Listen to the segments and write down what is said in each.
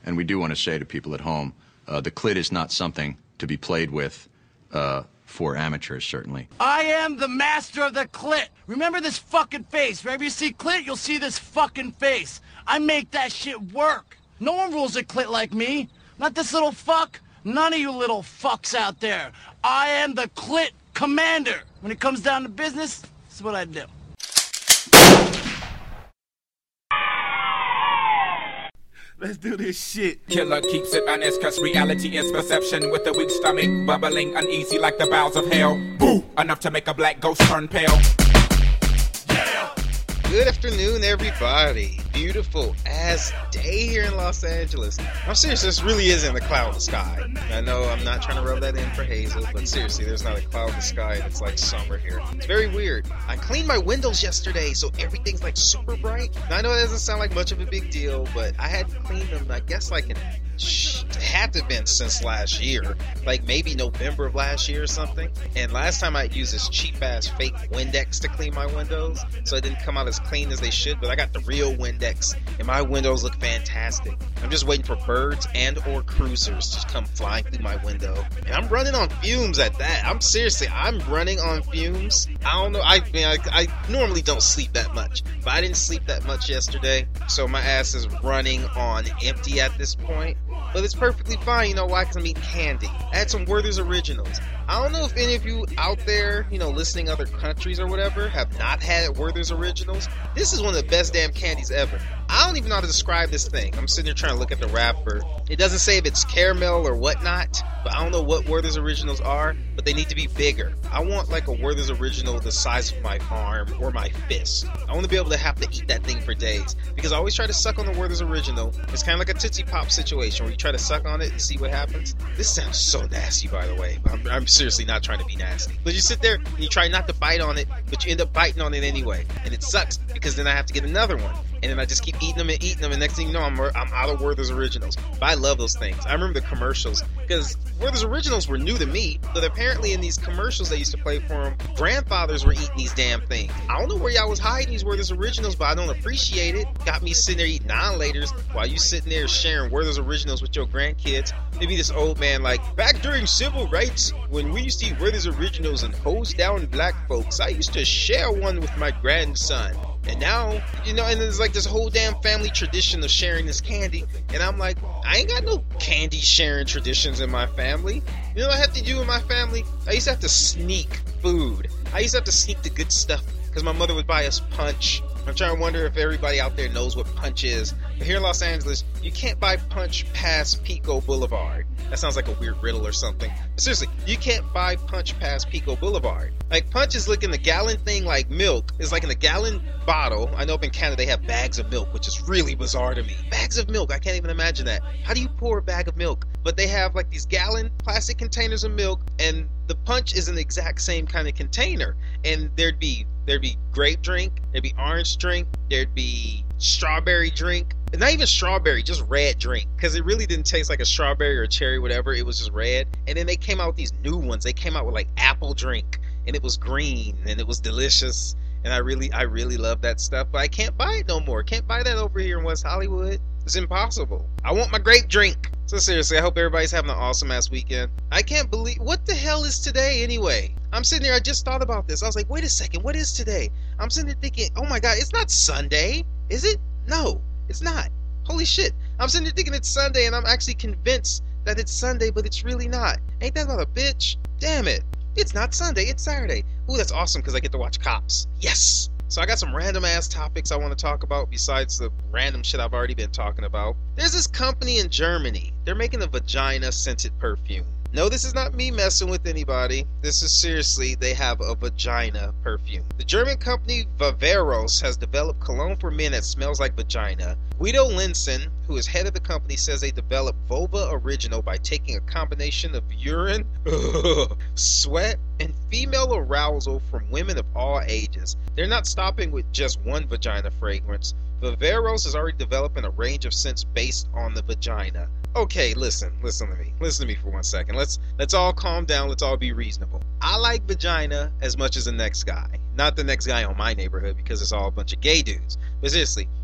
And we do want to say to people at home, the clit is not something to be played with for amateurs, certainly. I am the master of the clit. Remember this fucking face. Wherever you see clit, you'll see this fucking face. I make that shit work. No one rules a clit like me. Not this little fuck. None of you little fucks out there. I am the clit commander. When it comes down to business, this is what I do. Let's do this shit. Killer keeps it honest, cause reality is perception. With a weak stomach, bubbling uneasy like the bowels of hell. Boo! Enough to make a black ghost turn pale. Yeah! Good afternoon, everybody. Beautiful ass day here in Los Angeles. I'm serious, this really isn't a cloud in the sky. I know I'm not trying to rub that in for Hazel, but seriously, there's not a cloud in the sky and it's like summer here. It's very weird. I cleaned my windows yesterday, so everything's like super bright. Now, I know it doesn't sound like much of a big deal, but I had cleaned them, I guess, like it had to have been since last year, like maybe November of last year or something. And last time I used this cheap ass fake Windex to clean my windows, so it didn't come out as clean as they should, but I got the real Windex and my windows look fantastic. I'm just waiting for birds and or cruisers to come flying through my window, and I'm running on fumes at that. I'm running on fumes. I don't know, I normally don't sleep that much, but I didn't sleep that much yesterday, so my ass is running on empty at this point. But it's perfectly fine, you know why? Because I'm eating candy. I had some Werther's Originals. I don't know if any of you out there, listening other countries or whatever, have not had Werther's Originals. This is one of the best damn candies ever. I don't even know how to describe this thing. I'm sitting here trying to look at the wrapper. It doesn't say if it's caramel or whatnot, but I don't know what Werther's Originals are, but they need to be bigger. I want like a Werther's Original the size of my arm or my fist. I want to be able to have to eat that thing for days, because I always try to suck on the Werther's Original. It's kind of like a Tootsie Pop situation where you try to suck on it and see what happens. This sounds so nasty, by the way. I'm seriously not trying to be nasty. But you sit there and you try not to bite on it, but you end up biting on it anyway. And it sucks, because then I have to get another one. And then I just keep eating them, and next thing you know, I'm out of Werther's Originals. But I love those things. I remember the commercials, because Werther's Originals were new to me, but apparently in these commercials they used to play for them, grandfathers were eating these damn things. I don't know where y'all was hiding these Werther's Originals, but I don't appreciate it. Got me sitting there eating non-laters while you sitting there sharing Werther's Originals with your grandkids. Maybe this old man like, back during civil rights, when we used to eat Werther's Originals and hose down black folks, I used to share one with my grandson. And now, and there's like this whole damn family tradition of sharing this candy. And I'm like, I ain't got no candy sharing traditions in my family. You know what I have to do in my family? I used to have to sneak food. I used to have to sneak the good stuff, because my mother would buy us Punch. I'm trying to wonder if everybody out there knows what Punch is. But here in Los Angeles, you can't buy Punch past Pico Boulevard. That sounds like a weird riddle or something. But seriously, you can't buy Punch past Pico Boulevard. Like, Punch is like in the gallon thing like milk. It's like in a gallon bottle. I know up in Canada they have bags of milk, which is really bizarre to me. Bags of milk, I can't even imagine that. How do you pour a bag of milk? But they have like these gallon plastic containers of milk, and the Punch is an exact same kind of container. And there'd be grape drink, there'd be orange drink, there'd be strawberry drink. Not even strawberry, just red drink, because it really didn't taste like a strawberry or a cherry, whatever. It was just red. And then they came out with these new ones. They came out with like apple drink, and it was green, and it was delicious. And I really love that stuff, but I can't buy it no more. Can't buy that over here in West Hollywood. It's impossible. I want my grape drink. So seriously, I hope everybody's having an awesome ass weekend. I can't believe, what the hell is today anyway? I'm sitting there, I just thought about this. I was like, wait a second, what is today? I'm sitting there thinking, oh my god, it's not Sunday, is it? No, it's not. Holy shit. I'm sitting there thinking it's Sunday, and I'm actually convinced that it's Sunday, but it's really not. Ain't that about a bitch? Damn it. It's not Sunday, it's Saturday. Ooh, that's awesome, because I get to watch Cops. Yes! So I got some random ass topics I want to talk about besides the random shit I've already been talking about. There's this company in Germany. They're making a vagina scented perfume. No, this is not me messing with anybody. This is seriously, they have a vagina perfume. The German company Viveros has developed cologne for men that smells like vagina. Guido Linson, who is head of the company, says they developed Vulva Original by taking a combination of urine, sweat, and female arousal from women of all ages. They're not stopping with just one vagina fragrance. Viveros is already developing a range of scents based on the vagina. Okay, listen to me for 1 second. Let's all calm down. Let's all be reasonable. I like vagina as much as the next guy. Not the next guy on my neighborhood, because it's all a bunch of gay dudes. But seriously,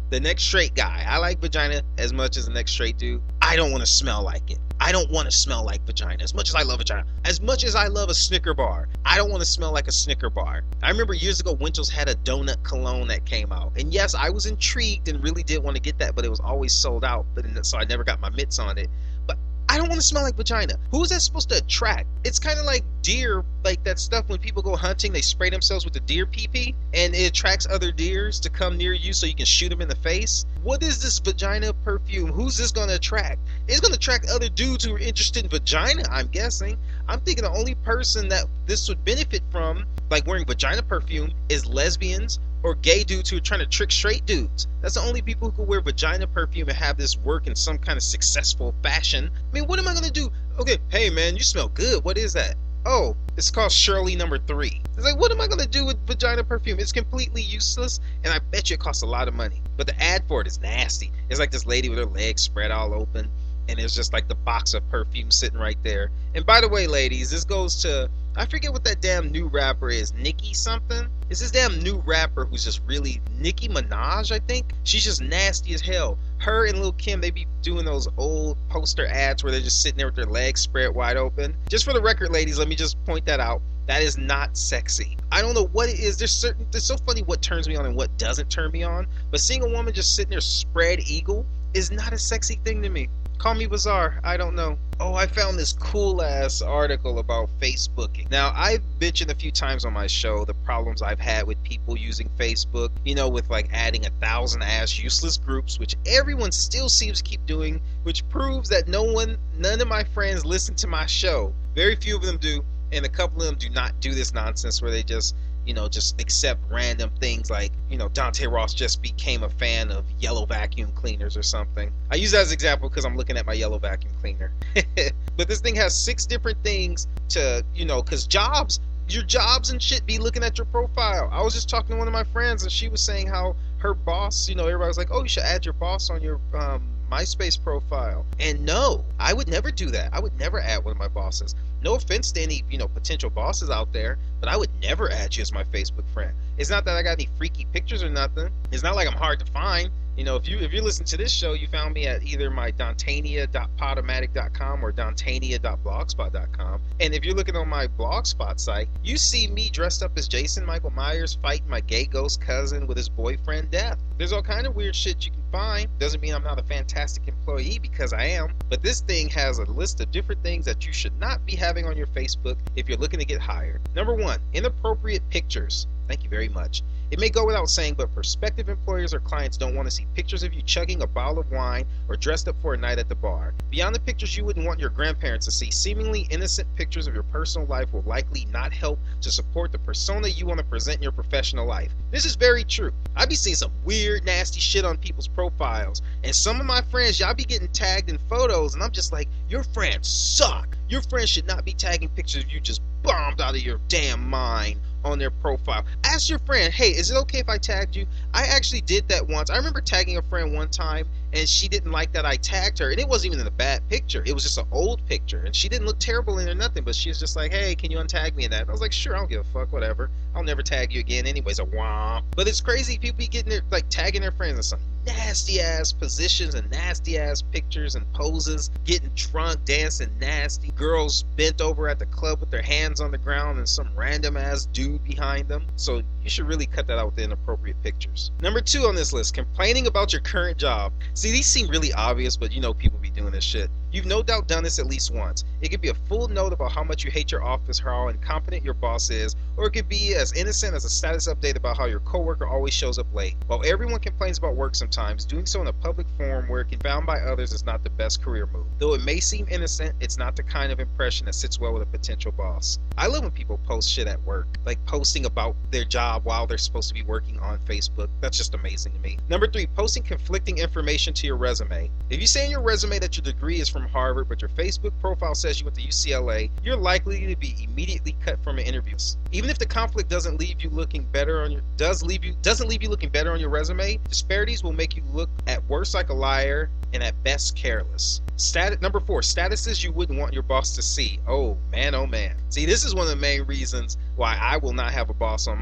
the next straight guy. I like vagina as much as the next straight dude. I don't want to smell like it. I don't want to smell like vagina as much as I love vagina. As much as I love a Snicker bar, I don't want to smell like a Snicker bar. I remember years ago, Winchell's had a donut cologne that came out. And yes, I was intrigued and really did want to get that, but it was always sold out. So I never got my mitts on it. But I don't want to smell like vagina. Who is that supposed to attract? It's kind of like deer, like that stuff when people go hunting, they spray themselves with the deer pee-pee, and it attracts other deers to come near you so you can shoot them in the face. What is this vagina perfume? Who's this going to attract? It's going to attract other dudes who are interested in vagina, I'm guessing. I'm thinking the only person that this would benefit from, like wearing vagina perfume, is lesbians or gay dudes who are trying to trick straight dudes. That's the only people who can wear vagina perfume and have this work in some kind of successful fashion. I mean, what am I going to do? Okay, hey man, you smell good. What is that? Oh, it's called Shirley number 3. It's like, what am I going to do with vagina perfume? It's completely useless, and I bet you it costs a lot of money. But the ad for it is nasty. It's like this lady with her legs spread all open, and there's just like the box of perfume sitting right there. And by the way, ladies, this goes to, I forget what that damn new rapper is, Nicki something? It's this damn new rapper who's just really, Nicki Minaj, I think? She's just nasty as hell. Her and Lil' Kim, they be doing those old poster ads where they're just sitting there with their legs spread wide open. Just for the record, ladies, let me just point that out. That is not sexy. I don't know what it is. It's so funny what turns me on and what doesn't turn me on. But seeing a woman just sitting there spread eagle is not a sexy thing to me. Call me bizarre. I don't know. Oh, I found this cool ass article about Facebooking. Now, I've mentioned a few times on my show the problems I've had with people using Facebook, you know, with like adding 1,000 ass useless groups, which everyone still seems to keep doing, which proves that none of my friends listen to my show. Very few of them do, and a couple of them do not do this nonsense where they just accept random things like, Dante Ross just became a fan of yellow vacuum cleaners or something. I use that as an example because I'm looking at my yellow vacuum cleaner. But this thing has 6 different things to, because your jobs and shit be looking at your profile. I was just talking to one of my friends and she was saying how her boss, everybody was like, oh, you should add your boss on your MySpace profile. And no, I would never do that. I would never add one of my bosses. No offense to any, potential bosses out there, but I would never add you as my Facebook friend. It's not that I got any freaky pictures or nothing. It's not like I'm hard to find. If you listen to this show, you found me at either my Dantania.podomatic.com or Dantania.blogspot.com. And if you're looking on my Blogspot site, you see me dressed up as Jason Michael Myers fighting my gay ghost cousin with his boyfriend Death. There's all kind of weird shit you can find. Doesn't mean I'm not a fantastic employee, because I am. But this thing has a list of different things that you should not be having on your Facebook if you're looking to get hired. Number 1, inappropriate pictures. Thank you very much. It may go without saying, but prospective employers or clients don't want to see pictures of you chugging a bottle of wine or dressed up for a night at the bar. Beyond the pictures you wouldn't want your grandparents to see, seemingly innocent pictures of your personal life will likely not help to support the persona you want to present in your professional life. This is very true. I be seeing some weird, nasty shit on people's profiles, and some of my friends, y'all be getting tagged in photos, and I'm just like, your friends suck. Your friends should not be tagging pictures of you just bombed out of your damn mind on their profile. Ask your friend, hey, is it okay if I tagged you? I actually did that once. I remember tagging a friend one time, and she didn't like that I tagged her, and it wasn't even in a bad picture. It was just an old picture, and she didn't look terrible in it or nothing, but she was just like, hey, can you untag me in that? And I was like, sure, I don't give a fuck, whatever. I'll never tag you again anyways, a womp. But it's crazy, people be getting their, tagging their friends in some nasty ass positions and nasty ass pictures and poses, getting drunk, dancing nasty, girls bent over at the club with their hands on the ground and some random ass dude behind them. So you should really cut that out with the inappropriate pictures. Number 2 on this list, complaining about your current job. See, these seem really obvious, but people be doing this shit. You've no doubt done this at least once. It could be a full note about how much you hate your office, how incompetent your boss is, or it could be as innocent as a status update about how your coworker always shows up late. While everyone complains about work sometimes, doing so in a public forum where it can be found by others is not the best career move. Though it may seem innocent, it's not the kind of impression that sits well with a potential boss. I love when people post shit at work, like posting about their job while they're supposed to be working on Facebook. That's just amazing to me. Number 3, posting conflicting information to your resume. If you say in your resume that your degree is from Harvard, but your Facebook profile says you went to UCLA, you're likely to be immediately cut from an interview. Even if the conflict doesn't leave you looking better on your resume, disparities will make you look at worst like a liar and at best careless. Number 4, statuses you wouldn't want your boss to see. Oh man, oh man. See, this is one of the main reasons why I will not have a boss on mine.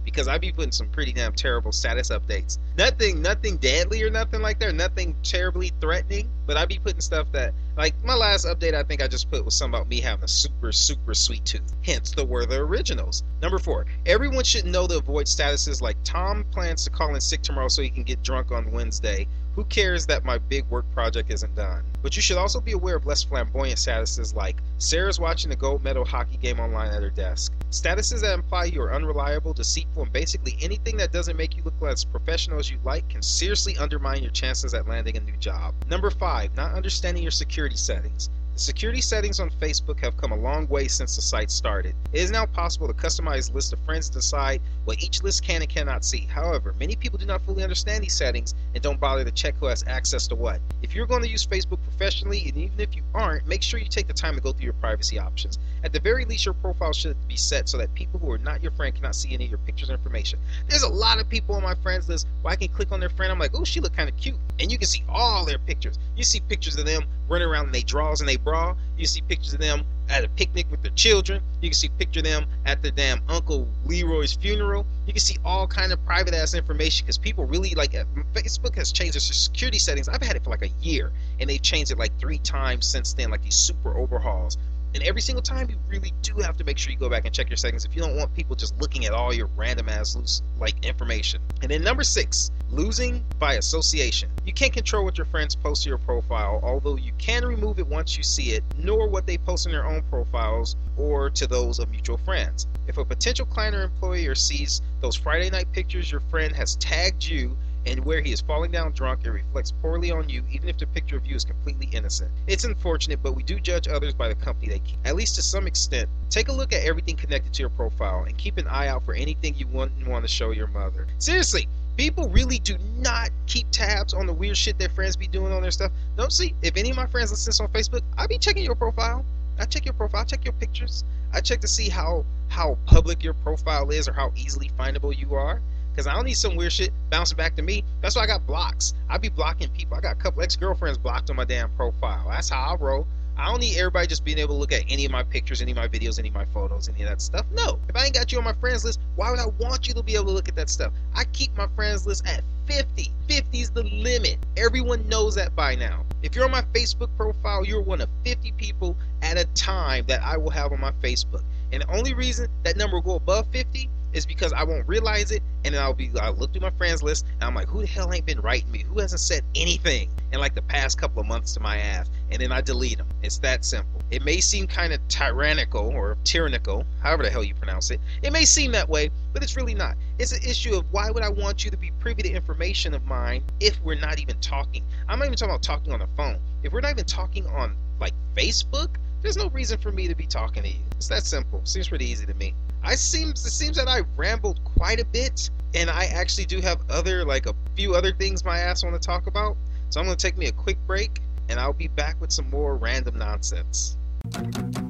because I be putting some pretty damn terrible status updates. Nothing deadly or nothing like that, nothing terribly threatening, but I be putting stuff that, like my last update I think I just put was something about me having a super sweet tooth, hence the were the originals. Number 4, everyone should know to avoid statuses like Tom plans to call in sick tomorrow so he can get drunk on Wednesday. Who cares that my big work project isn't done? But you should also be aware of less flamboyant statuses like Sarah's watching the gold medal hockey game online at her desk. Statuses that imply you are unreliable, deceitful, and basically anything that doesn't make you look as professional as you like can seriously undermine your chances at landing a new job. Number 5, not understanding your security settings. The security settings on Facebook have come a long way since the site started. It is now possible to customize lists of friends and decide what each list can and cannot see. However, many people do not fully understand these settings and don't bother to check who has access to what. If you're going to use Facebook professionally, and even if you aren't, make sure you take the time to go through your privacy options. At the very least, your profile should be set so that people who are not your friend cannot see any of your pictures or information. There's a lot of people on my friends list where I can click on their friend, I'm like, oh, she look kind of cute, and you can see all their pictures. You see pictures of them running around in their drawers and they bra. You see pictures of them at a picnic with their children. You can see pictures of them at their damn Uncle Leroy's funeral. You can see all kind of private ass information because people really like Facebook has changed their security settings. I've had it for like a year and they've changed it like 3 times since then, like these super overhauls. And every single time you really do have to make sure you go back and check your settings if you don't want people just looking at all your random ass loose like information. And then number 6, losing by association. You can't control what your friends post to your profile, although you can remove it once you see it, nor what they post in their own profiles or to those of mutual friends. If a potential client or employer sees those Friday night pictures your friend has tagged you and where he is falling down drunk, it reflects poorly on you, even if the picture of you is completely innocent. It's unfortunate, but we do judge others by the company they keep. At least to some extent, take a look at everything connected to your profile and keep an eye out for anything you wouldn't want to show your mother. Seriously, people really do not keep tabs on the weird shit their friends be doing on their stuff. Don't see, if any of my friends listen on Facebook, I be checking your profile. I check your profile, I check your pictures. I check to see how public your profile is or how easily findable you are. Because I don't need some weird shit bouncing back to me. That's why I got blocks. I be blocking people. I got a couple ex-girlfriends blocked on my damn profile. That's how I roll. I don't need everybody just being able to look at any of my pictures, any of my videos, any of my photos, any of that stuff. No. If I ain't got you on my friends list, why would I want you to be able to look at that stuff? I keep my friends list at 50. 50 is the limit. Everyone knows that by now. If you're on my Facebook profile, you're one of 50 people at a time that I will have on my Facebook. And the only reason that number will go above 50 is because I won't realize it, and then I'll look through my friends list, and I'm like, who the hell ain't been writing me? Who hasn't said anything in like the past couple of months to my ass? And then I delete them. It's that simple. It may seem kind of tyrannical or tyrannical, however the hell you pronounce it. It may seem that way, but it's really not. It's an issue of why would I want you to be privy to information of mine if we're not even talking? I'm not even talking about talking on the phone. If we're not even talking on like Facebook, there's no reason for me to be talking to you. It's that simple. Seems pretty easy to me. It seems that I rambled quite a bit, and I actually do have a few other things my ass want to talk about. So I'm going to take me a quick break, and I'll be back with some more random nonsense. I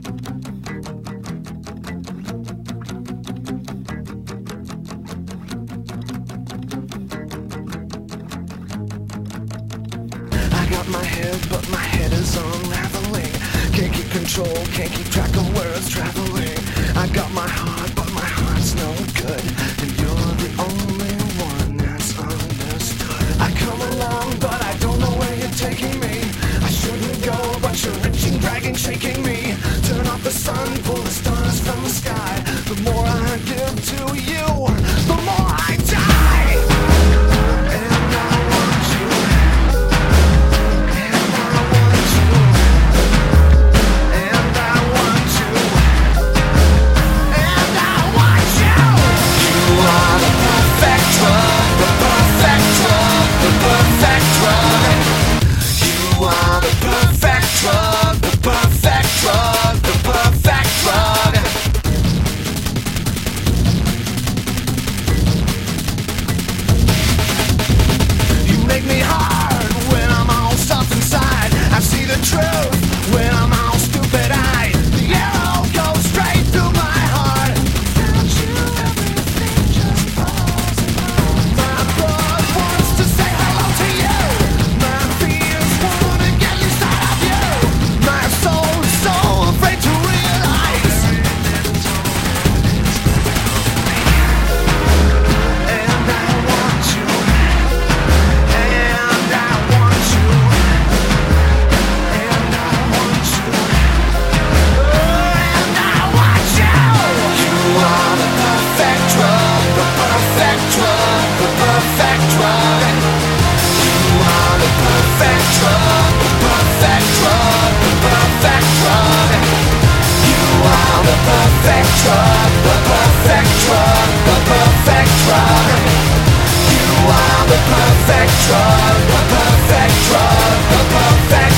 got my head, but my head is unraveling. Can't keep control, can't keep track of where it's traveling. I got my heart, but my heart's no good, and you're the only one that's understood. I come along, but I don't know where you're taking me. I shouldn't go, but you're reaching, dragging, shaking me. Turn off the sun, pull the stars from the sky. The more I give to you, the more I die. And I want you. And I want you. And I want you. And I want you. You are the perfect drug, the perfect drug, the perfect drug. You are the perfect drug, the perfect drug, the perfect drug. You make me hard when I'm all stuffed inside. I see the truth when I'm all stupid-eyed. The arrow goes straight through my heart. Without you, everything just falls apart. My blood wants to say hello to you. My fears wanna get inside of you.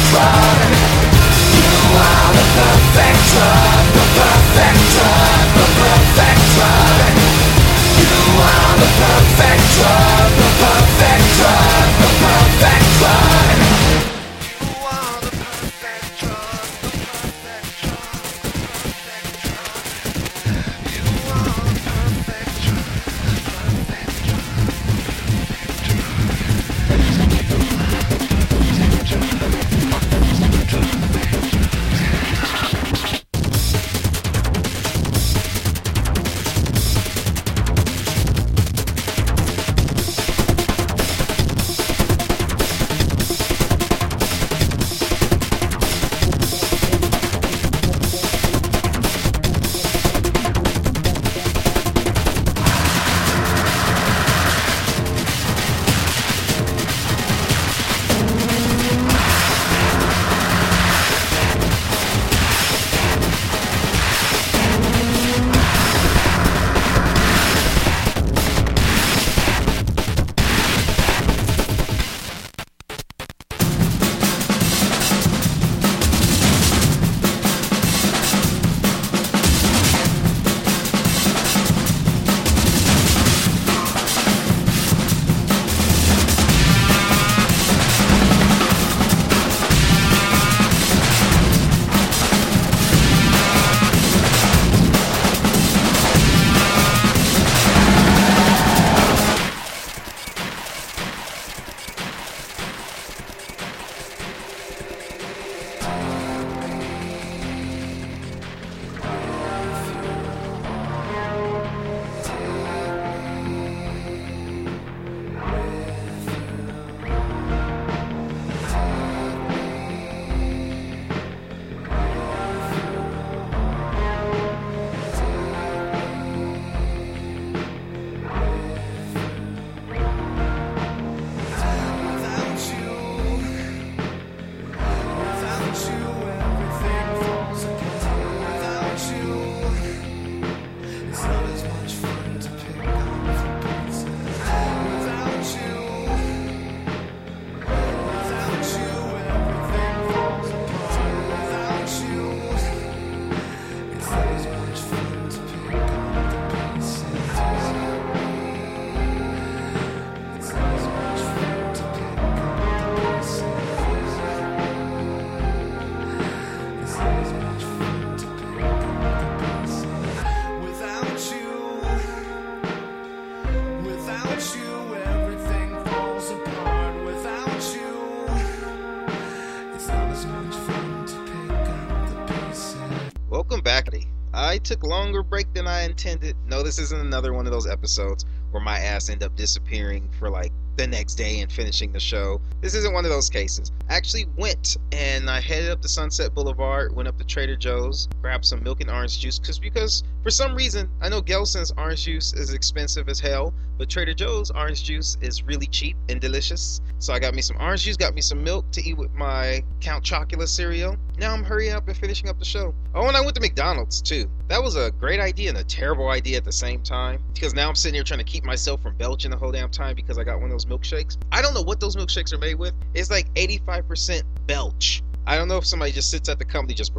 Welcome back. I took longer break than I intended. No, this isn't another one of those episodes where my ass end up disappearing for like the next day and finishing the show. This isn't one of those cases. I actually went and I headed up to Sunset Boulevard, went up to Trader Joe's, grabbed some milk and orange juice because for some reason, I know Gelson's orange juice is expensive as hell, but Trader Joe's orange juice is really cheap and delicious. So I got me some orange juice, got me some milk to eat with my Count Chocula cereal. Now I'm hurrying up and finishing up the show. Oh, and I went to McDonald's too. That was a great idea and a terrible idea at the same time, because now I'm sitting here trying to keep myself from belching the whole damn time because I got one of those milkshakes. I don't know what those milkshakes are made with. It's like 85% belch. I don't know if somebody just sits at the company just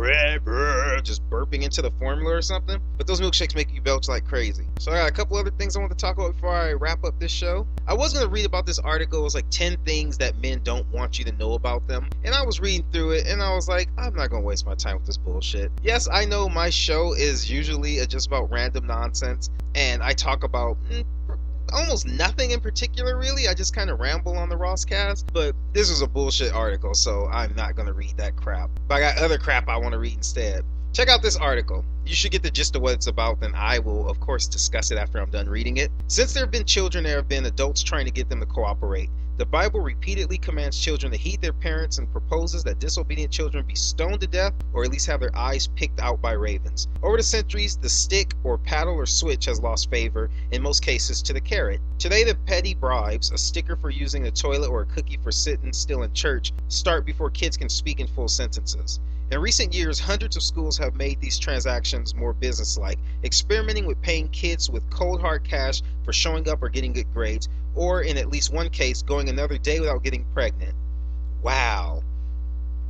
burping into the formula or something, but those milkshakes make you belch like crazy. So I got a couple other things I want to talk about before I wrap up this show. I was going to read about this article. It was like 10 things that men don't want you to know about them. And I was reading through it and I was like, I'm not going to waste my time with this bullshit. Yes, I know my show is usually just about random nonsense, and I talk about almost nothing in particular, really. I just kind of ramble on the Rosscast, but this was a bullshit article, so I'm not going to read that crap. But I got other crap I want to read instead. Check out this article. You should get the gist of what it's about, then I will, of course, discuss it after I'm done reading it. Since there have been children, there have been adults trying to get them to cooperate. The Bible repeatedly commands children to heed their parents and proposes that disobedient children be stoned to death or at least have their eyes picked out by ravens. Over the centuries, the stick or paddle or switch has lost favor, in most cases, to the carrot. Today, the petty bribes, a sticker for using a toilet or a cookie for sitting still in church, start before kids can speak in full sentences. In recent years, hundreds of schools have made these transactions more businesslike, experimenting with paying kids with cold hard cash for showing up or getting good grades, or in at least one case, going another day without getting pregnant. Wow.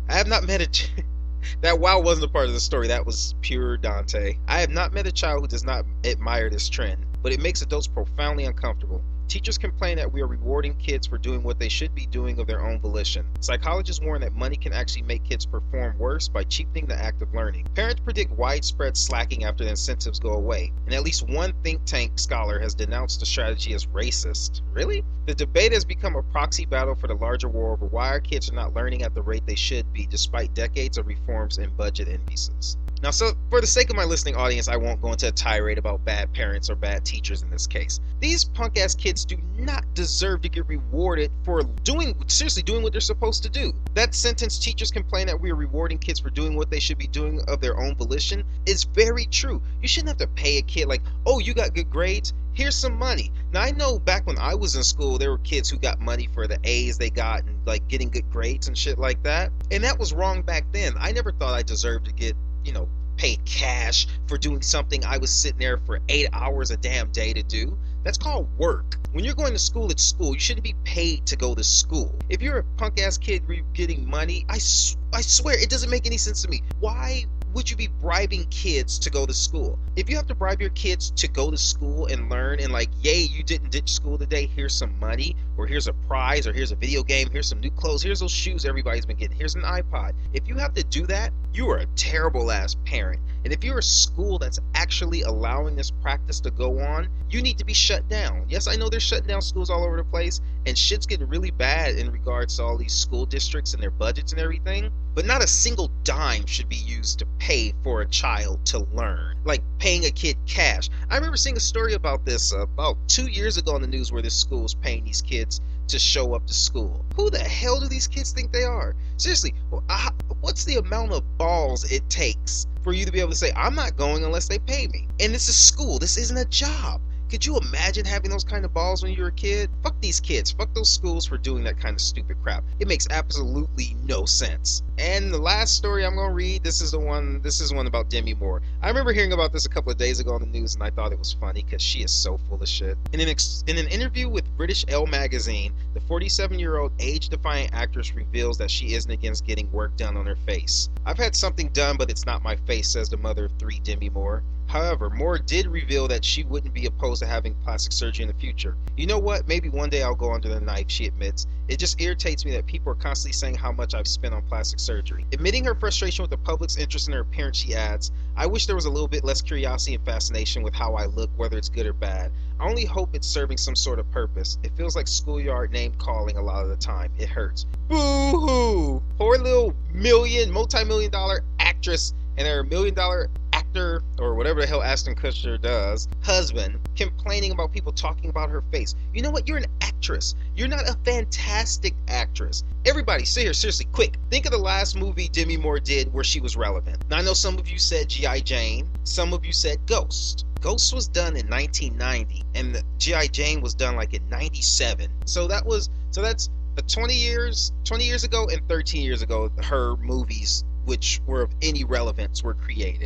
I have not met a that wow wasn't a part of the story. That was pure Dante. I have not met a child who does not admire this trend, but it makes adults profoundly uncomfortable. Teachers complain that we are rewarding kids for doing what they should be doing of their own volition. Psychologists warn that money can actually make kids perform worse by cheapening the act of learning. Parents predict widespread slacking after the incentives go away, and at least one think tank scholar has denounced the strategy as racist. Really? The debate has become a proxy battle for the larger war over why our kids are not learning at the rate they should be despite decades of reforms and budget increases. Now, so for the sake of my listening audience, I won't go into a tirade about bad parents or bad teachers in this case. These punk-ass kids do not deserve to get rewarded for doing what they're supposed to do. That sentence, teachers complain that we are rewarding kids for doing what they should be doing of their own volition, is very true. You shouldn't have to pay a kid like, oh, you got good grades? Here's some money. Now, I know back when I was in school, there were kids who got money for the A's they got and like getting good grades and shit like that. And that was wrong back then. I never thought I deserved to get, paid cash for doing something I was sitting there for 8 hours a damn day to do. That's called work. When you're going to school, it's school. You shouldn't be paid to go to school. If you're a punk-ass kid getting money, I swear, it doesn't make any sense to me. Why would you be bribing kids to go to school? If you have to bribe your kids to go to school and learn and like, yay, you didn't ditch school today, here's some money, or here's a prize, or here's a video game, here's some new clothes, here's those shoes everybody's been getting, here's an iPod. If you have to do that, you are a terrible ass parent. And if you're a school that's actually allowing this practice to go on, you need to be shut down. Yes, I know they're shutting down schools all over the place, and shit's getting really bad in regards to all these school districts and their budgets and everything, but not a single dime should be used to pay for a child to learn. Like paying a kid cash. I remember seeing a story about this about 2 years ago on the news where this school was paying these kids to show up to school. Who the hell do these kids think they are? Seriously, what's the amount of balls it takes for you to be able to say, I'm not going unless they pay me? And this is school. This isn't a job. Could you imagine having those kind of balls when you were a kid? Fuck these kids. Fuck those schools for doing that kind of stupid crap. It makes absolutely no sense. And the last story I'm going to read, this is one about Demi Moore. I remember hearing about this a couple of days ago on the news, and I thought it was funny because she is so full of shit. In an interview with British Elle magazine, the 47-year-old age-defying actress reveals that she isn't against getting work done on her face. I've had something done, but it's not my face, says the mother of 3, Demi Moore. However, Moore did reveal that she wouldn't be opposed to having plastic surgery in the future. You know what? Maybe one day I'll go under the knife, she admits. It just irritates me that people are constantly saying how much I've spent on plastic surgery. Admitting her frustration with the public's interest in her appearance, she adds, I wish there was a little bit less curiosity and fascination with how I look, whether it's good or bad. I only hope it's serving some sort of purpose. It feels like schoolyard name calling a lot of the time. It hurts. Boo-hoo! Poor little multi-million-dollar actress and her $1 million actor, or whatever the hell Ashton Kutcher does, husband, complaining about people talking about her face. You know what? You're an actress. You're not a fantastic actress. Everybody, sit here, seriously, quick. Think of the last movie Demi Moore did where she was relevant. Now, I know some of you said G.I. Jane. Some of you said Ghost. Ghost was done in 1990, and the G.I. Jane was done like in 97. So that's 20 years ago and 13 years ago, her movies which were of any relevance were created.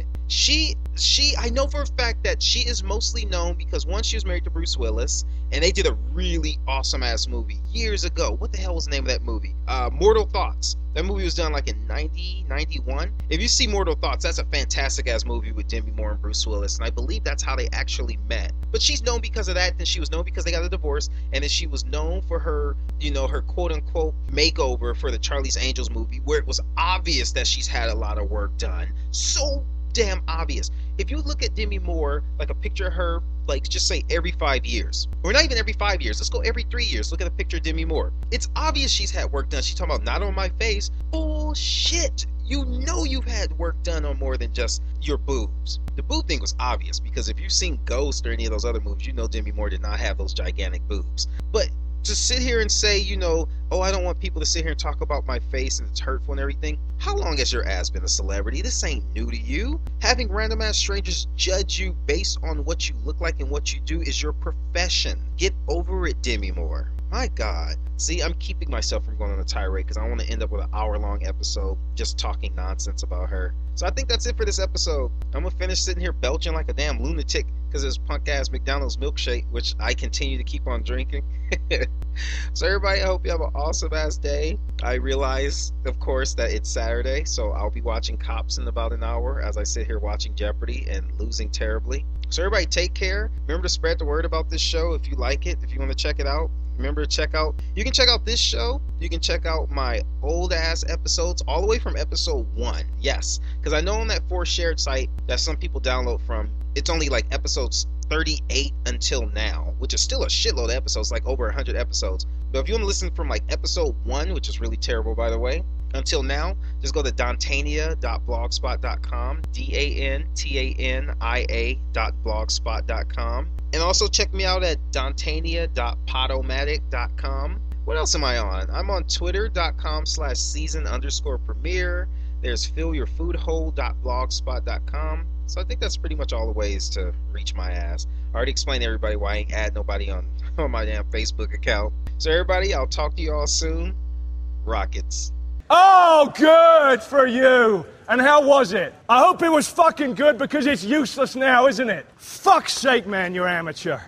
I know for a fact that she is mostly known because once she was married to Bruce Willis, and they did a really awesome ass movie years ago. What the hell was the name of that movie? Mortal Thoughts. That movie was done like in 91. If you see Mortal Thoughts, that's a fantastic ass movie with Demi Moore and Bruce Willis, and I believe that's how they actually met. But she's known because of that, then she was known because they got a divorce, and then she was known for her, her quote unquote makeover for the Charlie's Angels movie, where it was obvious that she's had a lot of work done. So damn obvious. If you look at Demi Moore, like a picture of her, like just say every 5 years, or not even every 5 years, let's go every 3 years, look at a picture of Demi Moore. It's obvious she's had work done. She's talking about not on my face. Bullshit. You know you've had work done on more than just your boobs. The boob thing was obvious because if you've seen Ghost or any of those other movies, you know Demi Moore did not have those gigantic boobs. But to sit here and say, oh, I don't want people to sit here and talk about my face and it's hurtful and everything. How long has your ass been a celebrity? This ain't new to you. Having random ass strangers judge you based on what you look like and what you do is your profession. Get over it, Demi Moore. My God. See, I'm keeping myself from going on a tirade because I want to end up with an hour-long episode just talking nonsense about her. So I think that's it for this episode. I'm going to finish sitting here belching like a damn lunatic because it's punk ass McDonald's milkshake, which I continue to keep on drinking. So everybody, I hope you have an awesome ass day. I realize, of course, that it's Saturday, so I'll be watching Cops in about an hour as I sit here watching Jeopardy and losing terribly. So everybody, take care. Remember to spread the word about this show if you like it, if you want to check it out. Remember to check out, you can check out this show, you can check out my old ass episodes all the way from episode 1. Yes, because I know on that 4 shared site that some people download from, it's only like episodes 38 until now, which is still a shitload of episodes, like over 100 episodes. But if you want to listen from like episode 1, which is really terrible by the way, until now, just go to dantania.blogspot.com, DANTANIA.blogspot.com. And also check me out at dantania.podomatic.com. What else am I on? I'm on twitter.com/season_premiere. There's fillyourfoodhole.blogspot.com. So I think that's pretty much all the ways to reach my ass. I already explained to everybody why I ain't add nobody on my damn Facebook account. So everybody, I'll talk to you all soon. Rockets. Oh, good for you. And how was it? I hope it was fucking good because it's useless now, isn't it? Fuck's sake, man, you're amateur.